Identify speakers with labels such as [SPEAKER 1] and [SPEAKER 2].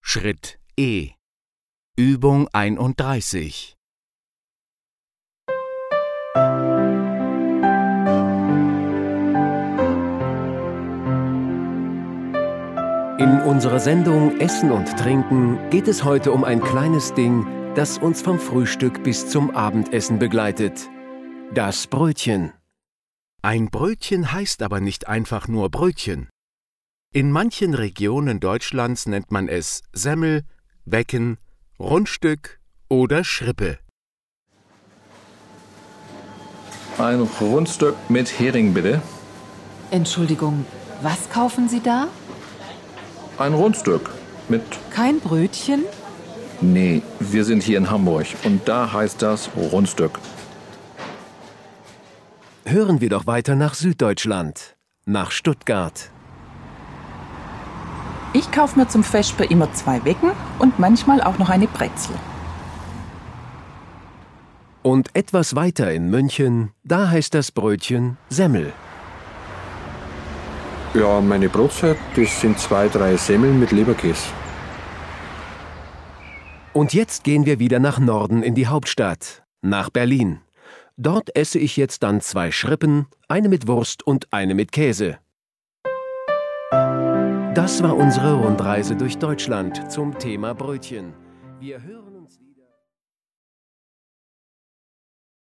[SPEAKER 1] Schritt E. Übung 31.
[SPEAKER 2] In unserer Sendung Essen und Trinken geht es heute um ein kleines Ding, das uns vom Frühstück bis zum Abendessen begleitet. Das Brötchen.
[SPEAKER 1] Ein Brötchen heißt aber nicht einfach nur Brötchen. In manchen Regionen Deutschlands nennt man es Semmel, Wecken, Rundstück oder Schrippe.
[SPEAKER 3] Ein Rundstück mit Hering, bitte.
[SPEAKER 4] Entschuldigung, was kaufen Sie da?
[SPEAKER 3] Ein Rundstück mit...
[SPEAKER 4] Kein Brötchen?
[SPEAKER 3] Nee, wir sind hier in Hamburg und da heißt das Rundstück.
[SPEAKER 2] Hören wir doch weiter nach Süddeutschland, nach Stuttgart.
[SPEAKER 5] Ich kaufe mir zum Vesper immer 2 Wecken und manchmal auch noch eine Brezel.
[SPEAKER 2] Und etwas weiter in München, da heißt das Brötchen Semmel.
[SPEAKER 6] Ja, meine Brotzeit, das sind 2, 3 Semmeln mit Leberkäse.
[SPEAKER 2] Und jetzt gehen wir wieder nach Norden in die Hauptstadt, nach Berlin. Dort esse ich jetzt dann 2 Schrippen, eine mit Wurst und eine mit Käse. Das war unsere Rundreise durch Deutschland zum Thema Brötchen. Wir hören